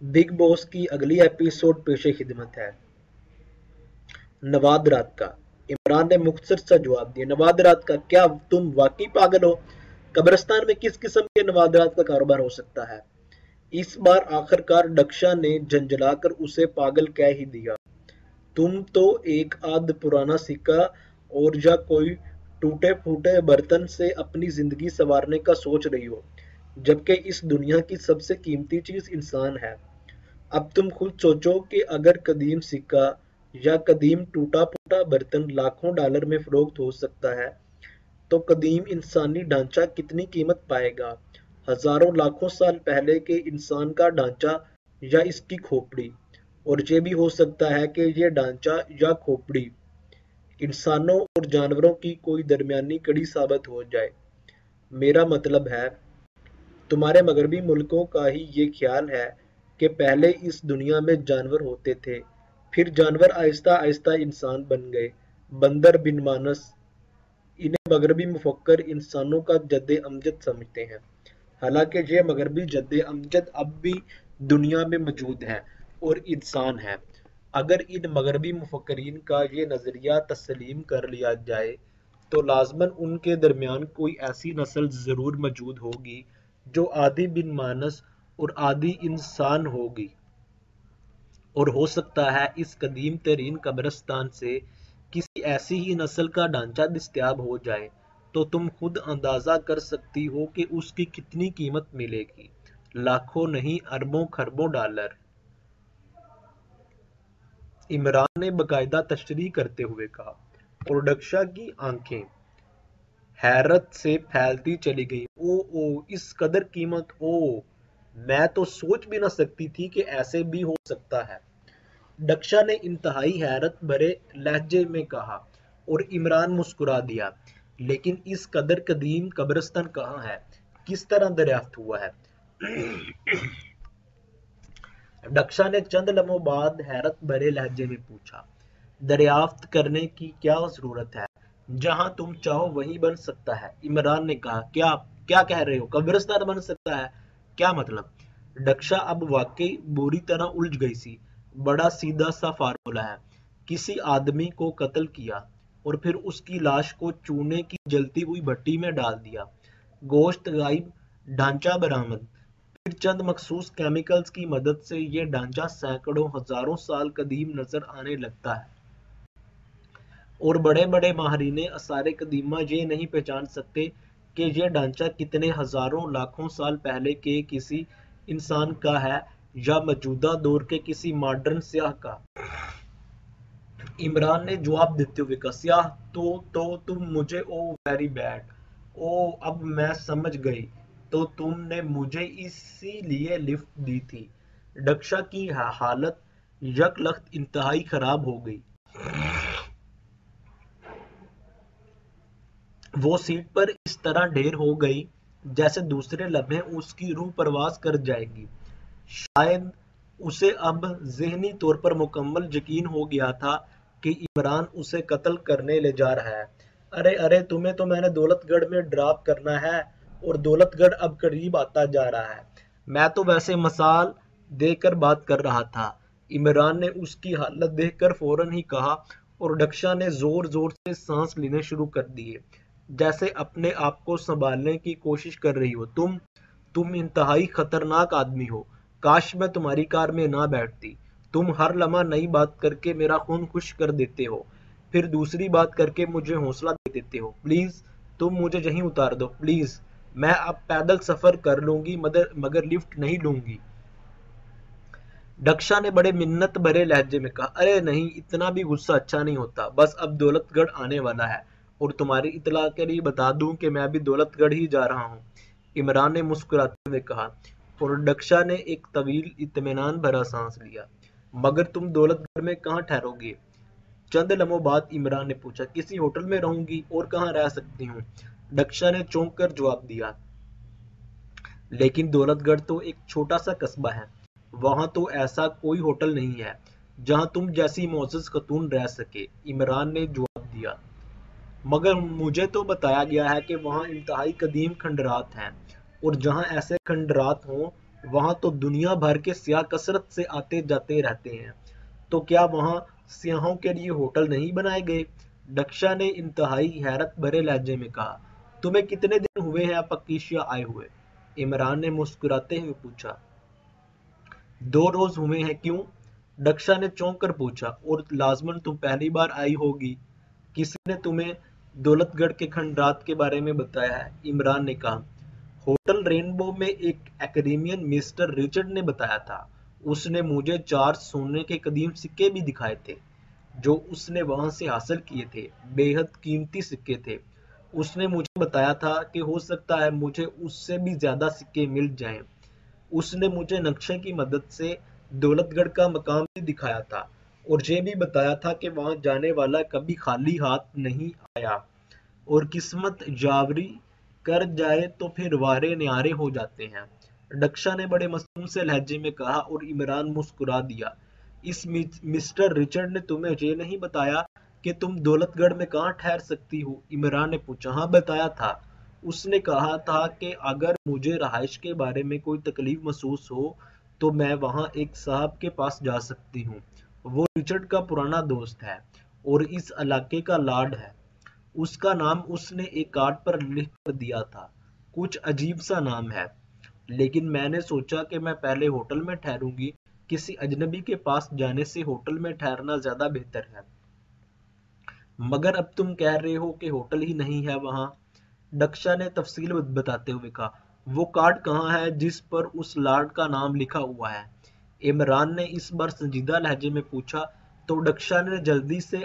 Big boss की अगली episode पेशे खिदमत है। नवाद रात का। इमरान ने मुख्तसर सा जवाब दिया, नवाद रात का, क्या तुम वाकई पागल हो? कब्रिस्तान में किस किस्म के नवाद रात का कारोबार हो सकता है? इस बार आखिरकार डक्शा ने झंझलाकर उसे पागल कह ही दिया। तुम तो एक आध पुराना सिक्का और या कोई टूटे फूटे बर्तन से अपनी जिंदगी संवारने का सोच रही हो, जबकि इस दुनिया की सबसे कीमती चीज इंसान है। अब तुम खुद सोचो कि अगर कदीम सिक्का या कदीम टूटा फूटा बर्तन लाखों डॉलर में फरोख्त हो सकता है, तो कदीम इंसानी ढांचा कितनी कीमत पाएगा? हजारों लाखों साल पहले के इंसान का ढांचा या इसकी खोपड़ी। और ये भी हो सकता है कि ये ढांचा या खोपड़ी इंसानों और जानवरों की कोई दरमियानी कड़ी साबित हो जाए। मेरा मतलब है, तुम्हारे मगरबी मुल्कों का ही ये ख्याल है कि पहले इस दुनिया में जानवर होते थे, फिर जानवर आहिस्ता आहिस्ता इंसान बन गए। बंदर बिन मानस। इन्हें मगरबी मुफक्कर इंसानों का जद्दे अमजद समझते हैं, हालांकि ये मगरबी जद्दे अमजद अब भी दुनिया में मौजूद है और इंसान है। अगर इन मगरबी मुफक्करीन का ये नज़रिया तस्लीम कर लिया जाए तो लाजमन उनके दरमियान कोई ऐसी नस्ल ज़रूर मौजूद होगी जो आधी बिन मानस और आधी इंसान होगी। और हो सकता है इस कदीम तरीन कब्रिस्तान से किसी ऐसी ही नस्ल का ढांचा दस्तयाब हो जाए, तो तुम खुद अंदाजा कर सकती हो कि उसकी कितनी कीमत मिलेगी। लाखों नहीं, अरबों खरबों डॉलर। इमरान ने बाकायदा तशरीह करते हुए कहा, और डक्शा की आंखें हैरत से फैलती चली गईं। ओ इस कदर कीमत! ओ, मैं तो सोच भी न सकती थी कि ऐसे भी हो सकता है। डक्शा ने इंतहाई हैरत भरे लहजे में कहा, और इमरान मुस्कुरा दिया। लेकिन इस कदर कदीम कब्रिस्तान कहाँ है? किस तरह दरियाफ्त हुआ है? डक्शा ने चंद लम्हों बाद हैरत भरे लहजे में पूछा, दरियाफ्त करने की क्या जरूरत है? जहां तुम चाहो वहीं बन सकता है। इमरान ने कहा, क्या क्या कह रहे हो? कब्रिस्तान बन सकता है? क्या मतलब? डक्शा अब वाकई बुरी तरह उलझ गई सी। बड़ा सीधा सा फार्मूला है। किसी आदमी को कत्ल किया और फिर उसकी लाश को चूने की जलती हुई भट्टी में डाल दिया। गोश्त गायब, ढांचा बरामद। फिर चंद मखसूस केमिकल्स की मदद से ये ढांचा सैकड़ों हजारों साल कदीम नजर आने लगता है। और बड़े बड़े माहरीने आसार कदीमा ये नहीं पहचान सकते कि ये ढांचा कितने हजारों लाखों साल पहले के किसी इंसान का है या मौजूदा दौर के किसी मॉडर्न स्याह का। इमरान ने जवाब देते हुए कहा, स्याह तो तुम मुझे, ओ वेरी बैड। ओ, अब मैं समझ गई, तो तुमने मुझे इसीलिए लिफ्ट दी थी। डक्शा की हालत यकलख्त इंतहाई खराब हो गई। वो सीट पर इस तरह ढेर हो गई जैसे दूसरे लम्हे उसकी रूह परवास कर जाएगी। शायद उसे अब ज़हनी तौर पर मुकम्मल यकीन हो गया था कि इमरान उसे कत्ल करने ले जा रहा है। अरे अरे, तुम्हें तो मैंने दौलतगढ़ में ड्रॉप करना है और दौलतगढ़ अब करीब आता जा रहा है। मैं तो वैसे मसाल देकर बात कर रहा था। इमरान ने उसकी हालत देखकर फौरन ही कहा, और डक्शा ने जोर जोर से सांस लेने शुरू कर दिए, जैसे अपने आप को संभालने की कोशिश कर रही हो। तुम इंतहाई खतरनाक आदमी हो। काश मैं तुम्हारी कार में ना बैठती। तुम हर लम्हा नई बात करके मेरा खून खुश कर देते हो, फिर दूसरी बात करके मुझे हौसला दे देते हो। प्लीज तुम मुझे यहीं उतार दो, प्लीज। मैं अब पैदल सफर कर लूंगी, मगर लिफ्ट नहीं लूंगी। डक्शा ने बड़े मिन्नत भरे लहजे में कहा, अरे नहीं, इतना भी गुस्सा अच्छा नहीं होता। बस अब दौलतगढ़ आने वाला है, और तुम्हारी इतला के लिए बता दूं कि मैं भी दौलतगढ़ ही जा रहा हूँ। इमरान ने मुस्कुराते हुए कहा, और डक्शा ने एक तवील इत्मीनान भरा सांस लिया। मगर तुम दौलतगढ़ में कहाँ ठहरोगे? चंद लम्हों बाद इमरान ने पूछा, किसी होटल में रहूंगी, और कहाँ रह सकती हूँ? डक्शा ने चौंक कर जवाब दिया, लेकिन दौलतगढ़ तो एक छोटा सा कस्बा है। वहां तो ऐसा कोई होटल नहीं है जहां तुम जैसी मोअज़्ज़ज़ खतून रह सके। इमरान ने जवाब दिया, मगर मुझे तो बताया गया है कि वहां इंतहाई कदीम खंडरात हैं, और जहां ऐसे खंडरात हों وہاں تو دنیا بھر کے سیاح کثرت سے آتے جاتے رہتے ہیں، تو کیا وہاں سیاحوں کے لیے ہوٹل نہیں بنائے گئے؟ دکشا نے انتہائی حیرت بھرے لہجے میں کہا۔ تمہیں کتنے دن ہوئے ہیں پکیشیا آئے ہوئے؟ عمران نے مسکراتے ہوئے پوچھا۔ 2 روز ہوئے ہیں، کیوں؟ دکشا نے چونک کر پوچھا۔ اور لازماً تم پہلی بار آئی ہوگی، کسی نے تمہیں دولت گڑھ کے کھنڈرات کے بارے میں بتایا ہے؟ عمران نے کہا۔ ہوٹل رینبو میں ایک ایکیڈیمین مسٹر رچرڈ نے بتایا تھا۔ اس نے مجھے 4 سونے کے قدیم سکے بھی دکھائے تھے جو اس نے وہاں سے حاصل کیے تھے، بے حد قیمتی سکے تھے۔ اس نے مجھے بتایا تھا کہ ہو سکتا ہے مجھے اس سے بھی زیادہ سکے مل جائیں۔ اس نے مجھے نقشے کی مدد سے دولت گڑھ کا مقام بھی دکھایا تھا اور یہ بھی بتایا تھا کہ وہاں جانے والا کبھی خالی ہاتھ نہیں آیا، اور قسمت یاوری کر جائے تو پھر وارے نیارے ہو جاتے ہیں۔ دکشا نے بڑے معصوم سے لہجے میں کہا اور عمران مسکرا دیا۔ اس مسٹر رچرڈ نے تمہیں یہ نہیں بتایا کہ تم دولت گڑھ میں کہاں ٹھہر سکتی ہو؟ عمران نے پوچھا۔ ہاں، بتایا تھا۔ اس نے کہا تھا کہ اگر مجھے رہائش کے بارے میں کوئی تکلیف محسوس ہو تو میں وہاں ایک صاحب کے پاس جا سکتی ہوں۔ وہ رچرڈ کا پرانا دوست ہے اور اس علاقے کا لارڈ ہے۔ اس کا نام اس نے ایک کارڈ پر لکھ کر دیا تھا۔ کچھ عجیب سا نام ہے، لیکن میں نے سوچا کہ میں پہلے ہوٹل میں ٹھہروں گی۔ کسی اجنبی کے پاس جانے سے ہوٹل میں ٹھہرنا زیادہ بہتر ہے۔ مگر اب تم کہہ رہے ہو کہ ہوٹل ہی نہیں ہے وہاں، دکشا نے تفصیل بتاتے ہوئے کہا۔ وہ کارڈ کہاں ہے جس پر اس لارڈ کا نام لکھا ہوا ہے؟ عمران نے اس بار سنجیدہ لہجے میں پوچھا تو دکشا نے جلدی سے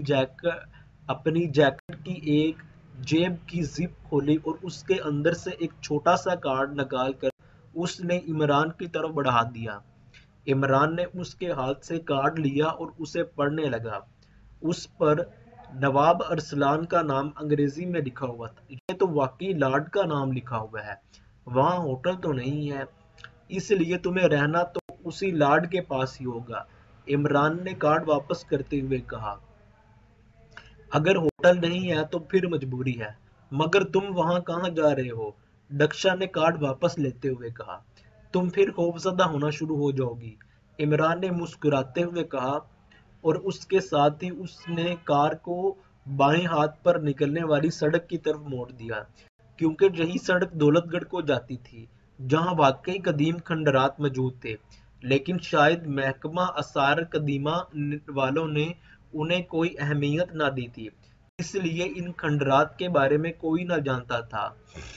اپنی جیکٹ کی ایک جیب کی زپ کھولی اور اس کے اندر سے ایک چھوٹا سا کارڈ نکال کر اس نے عمران کی طرف بڑھا دیا۔ عمران نے اس کے ہاتھ سے کارڈ لیا اور اسے پڑھنے لگا۔ اس پر نواب ارسلان کا نام انگریزی میں لکھا ہوا تھا۔ یہ تو واقعی لارڈ کا نام لکھا ہوا ہے۔ وہاں ہوٹل تو نہیں ہے، اس لیے تمہیں رہنا تو اسی لارڈ کے پاس ہی ہوگا، عمران نے کارڈ واپس کرتے ہوئے کہا۔ اگر ہوٹل نہیں ہے تو پھر مجبوری ہے، مگر تم وہاں کہاں جا رہے ہو؟ دکشا نے کارڈ واپس لیتے ہوئے کہا۔ تم پھر خوفزدہ ہونا شروع ہو جاؤ گی، عمران نے مسکراتے ہوئے کہا، اور اس کے ساتھ ہی اس نے کار کو بائیں ہاتھ پر نکلنے والی سڑک کی طرف موڑ دیا، کیونکہ یہی سڑک دولت گڑھ کو جاتی تھی جہاں واقعی قدیم کھنڈرات موجود تھے، لیکن شاید محکمہ آثار قدیمہ والوں نے انہیں کوئی اہمیت نہ دی تھی، اس لیے ان کھنڈرات کے بارے میں کوئی نہ جانتا تھا۔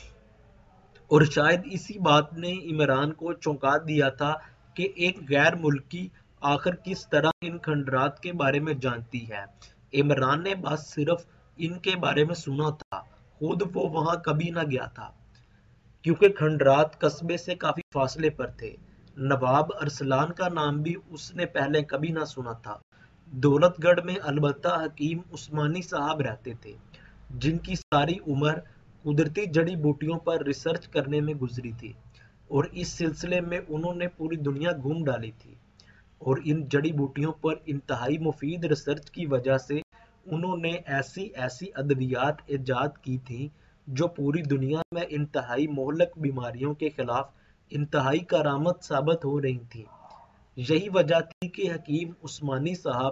اور شاید اسی بات نے عمران کو چونکا دیا تھا کہ ایک غیر ملکی آخر کس طرح ان کھنڈرات کے بارے میں جانتی ہے۔ عمران نے بس صرف ان کے بارے میں سنا تھا، خود وہ وہاں کبھی نہ گیا تھا، کیونکہ کھنڈرات قصبے سے کافی فاصلے پر تھے۔ نواب ارسلان کا نام بھی اس نے پہلے کبھی نہ سنا تھا۔ دولت گڑھ میں البتہ حکیم عثمانی صاحب رہتے تھے، جن کی ساری عمر قدرتی جڑی بوٹیوں پر ریسرچ کرنے میں گزری تھی، اور اس سلسلے میں انہوں نے پوری دنیا گھوم ڈالی تھی، اور ان جڑی بوٹیوں پر انتہائی مفید ریسرچ کی وجہ سے انہوں نے ایسی ادویات ایجاد کی تھیں جو پوری دنیا میں انتہائی مہلک بیماریوں کے خلاف انتہائی کارآمد ثابت ہو رہی تھیں۔ یہی وجہ تھی کہ حکیم عثمانی صاحب،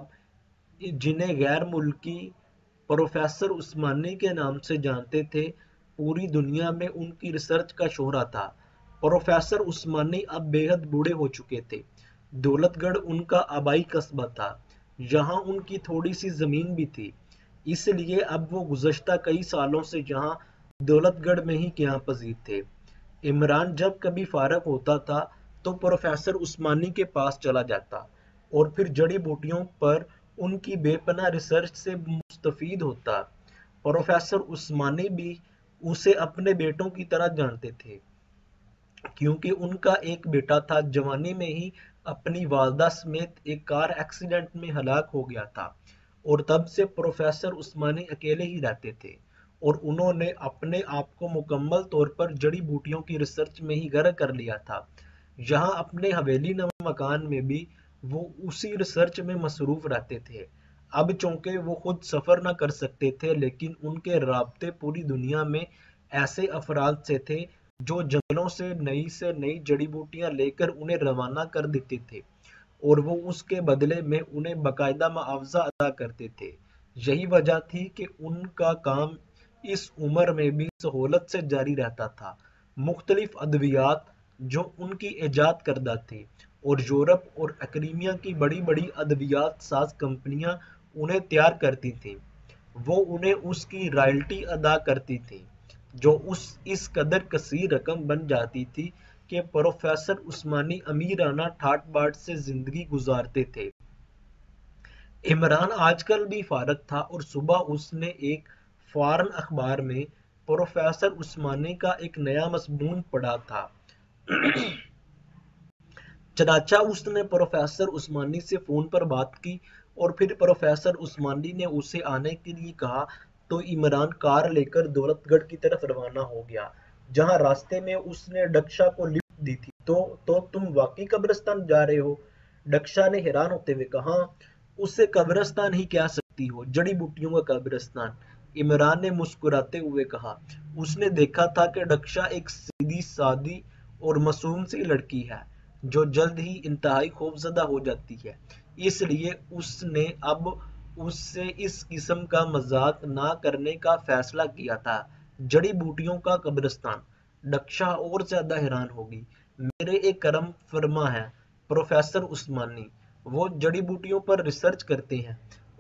جنہیں غیر ملکی پروفیسر عثمانی کے نام سے جانتے تھے، پوری دنیا میں ان کی ریسرچ کا شہرہ تھا۔ پروفیسر عثمانی اب بے حد بوڑھے ہو چکے تھے۔ دولت گڑھ ان کا آبائی قصبہ تھا، یہاں ان کی تھوڑی سی زمین بھی تھی، اس لیے اب وہ گزشتہ کئی سالوں سے یہاں دولت گڑھ میں ہی قیام پذیر تھے۔ عمران جب کبھی فارغ ہوتا تھا تو پروفیسر عثمانی کے پاس چلا جاتا اور پھر جڑی بوٹیوں پر ان کی بے پناہ ریسرچ سے مستفید ہوتا۔ پروفیسر عثمانی بھی اسے اپنے بیٹوں کی طرح جانتے تھے، کیونکہ ان کا ایک بیٹا تھا جوانی میں ہی اپنی والدہ سمیت ایک کار ایکسیڈنٹ میں ہلاک ہو گیا تھا، اور تب سے پروفیسر عثمانی اکیلے ہی رہتے تھے، اور انہوں نے اپنے آپ کو مکمل طور پر جڑی بوٹیوں کی ریسرچ میں ہی غرق کر لیا تھا۔ یہاں اپنے حویلی نما مکان میں بھی وہ اسی ریسرچ میں مصروف رہتے تھے۔ اب چونکہ وہ خود سفر نہ کر سکتے تھے، لیکن ان کے رابطے پوری دنیا میں ایسے افراد سے تھے जो जंगलों से नई जड़ी बूटियां लेकर उन्हें रवाना कर देते थे और वो उसके बदले में उन्हें बाकायदा मुआवजा अदा करते थे। यही वजह थी कि उनका काम इस उम्र में भी सहूलत से जारी रहता था। मुख्तलिफ अद्वियात जो उनकी ईजाद करदा थे और यूरोप और अक्रीमिया की बड़ी बड़ी अद्वियात साज कंपनियां उन्हें तैयार करती थीं, वो उन्हें उसकी रॉयल्टी अदा करती थी, जो इस कदर कसीर रकम बन जाती थी कि प्रोफेसर उस्मानी अमीराना ठाट बाट से जिंदगी गुजारते थे। इमरान आजकल भी फारग था और सुबह उसने एक फॉरेन अखबार में प्रोफेसर उस्मानी का एक नया मज़मून पढ़ा था। चनाचा उसने प्रोफेसर उस्मानी से फोन पर बात की और फिर प्रोफेसर उस्मानी ने उसे आने के लिए कहा तो इमरान कार लेकर दौलतगढ़ की तरफ रवाना हो गया, जहां रास्ते में उसने डक्शा को लिफ्ट दी थी। तो तुम वाकई कब्रिस्तान जा रहे हो? डक्शा ने हैरान होते हुए कहा। उसे कब्रिस्तान ही कह सकती हो, जड़ी बूटियों का कब्रिस्तान, इमरान ने मुस्कुराते हुए कहा। उसने देखा था कि डक्शा एक सीधी सादी और मासूम सी लड़की है जो जल्द ही इंतहाई खौफजदा हो जाती है, इसलिए उसने अब उससे इस किस्म का मजाक ना करने का फैसला किया था। जड़ी बूटियों का कब्रिस्तान? डक्शा और ज्यादा हैरान होगी। मेरे एक करम फरमा है प्रोफेसर उस्मानी, वो जड़ी बूटियों पर रिसर्च करते हैं।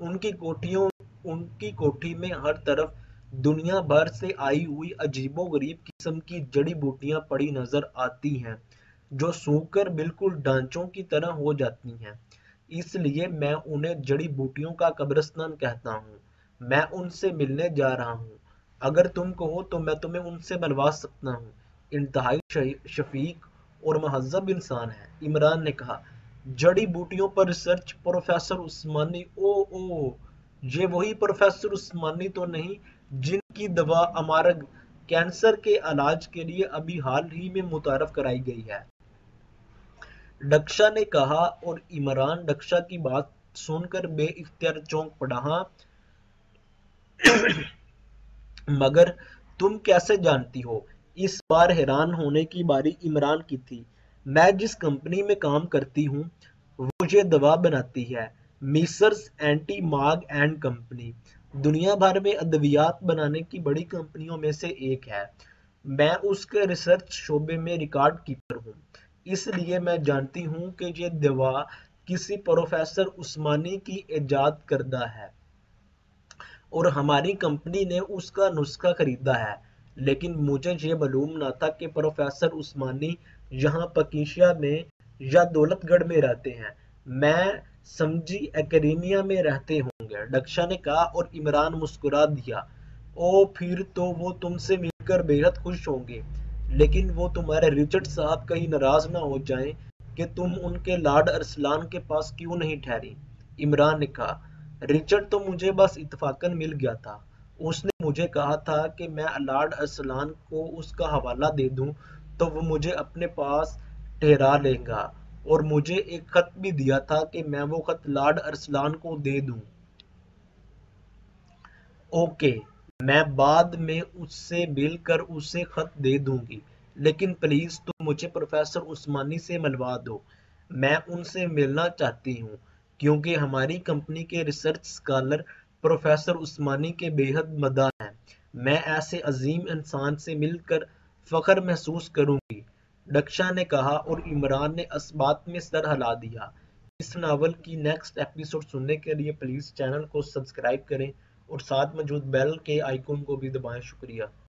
उनकी कोठी में हर तरफ दुनिया भर से आई हुई अजीबो-गरीब किस्म की जड़ी बूटियां पड़ी नजर आती हैं, जो सूखकर बिल्कुल ढांचों की तरह हो जाती हैं। इसलिए मैं उन्हें जड़ी बूटियों का कब्रिस्तान कहता हूँ। मैं उनसे मिलने जा रहा हूँ। अगर तुम कहो तो मैं तुम्हें उनसे मिलवा सकता हूँ। इंतहाई शफीक और महज़ब इंसान है, इमरान ने कहा। जड़ी बूटियों पर रिसर्च? प्रोफेसर उस्मानी? ओ, ये वही प्रोफेसर उस्मानी तो नहीं जिनकी दवा अमारग कैंसर के इलाज के लिए अभी हाल ही में मुतारफ कराई गई है? डक्शा ने कहा और इमरान डक्शा की बात सुनकर बेइख्तियार चौंक पड़ा। हाँ, मगर तुम कैसे जानती हो? इस बार हैरान होने की बारी इमरान की थी। मैं जिस कंपनी में काम करती हूँ वो ये दवा बनाती है, मिसर्स एंटी माग एंड कंपनी। दुनिया भर में अद्वियात बनाने की बड़ी कंपनियों में से एक है। मैं उसके रिसर्च शोबे में रिकॉर्ड कीपर हूँ, इसलिए मैं जानती हूँ कि ये दवा किसी प्रोफेसर उस्मानी की इजाद करदा है और हमारी कंपनी ने उसका नुस्खा खरीदा है। लेकिन मुझे ये मालूम न था कि प्रोफेसर उस्मानी यहाँ पकीशिया में या दौलतगढ़ में रहते हैं। मैं समझी एकेडमिया में रहते होंगे, डक्शा ने कहा और इमरान मुस्कुरा दिया। ओ, फिर तो वो तुमसे मिलकर बेहद खुश होंगे, लेकिन वो तुम्हारे रिचर्ड साहब कहीं नाराज ना हो जाएं कि तुम उनके लॉर्ड अरसलान के पास क्यों नहीं ठहरी, इमरान ने कहा। रिचर्ड तो मुझे बस इत्तफाकन मिल गया था। उसने मुझे कहा था कि मैं लॉर्ड अरसलान को उसका हवाला दे दूं तो वो मुझे अपने पास ठहरा लेगा, और मुझे एक खत भी दिया था कि मैं वो खत लॉर्ड अरसलान को दे दूं। ओके, मैं बाद में उससे मिलकर उसे खत दे दूंगी, लेकिन प्लीज तुम मुझे प्रोफेसर उस्मानी से मिलवा दो। मैं उनसे मिलना चाहती हूँ क्योंकि हमारी कंपनी के रिसर्च स्कॉलर प्रोफेसर उस्मानी के बेहद मदाह हैं। मैं ऐसे अजीम इंसान से मिलकर फख्र महसूस करूंगी, डक्शा ने कहा और इमरान ने इस्बात में सर हिला दिया। इस नावल की नेक्स्ट एपिसोड सुनने के लिए प्लीज चैनल को सब्सक्राइब करें और साथ मौजूद बेल के आइकन को भी दबाएं। शुक्रिया।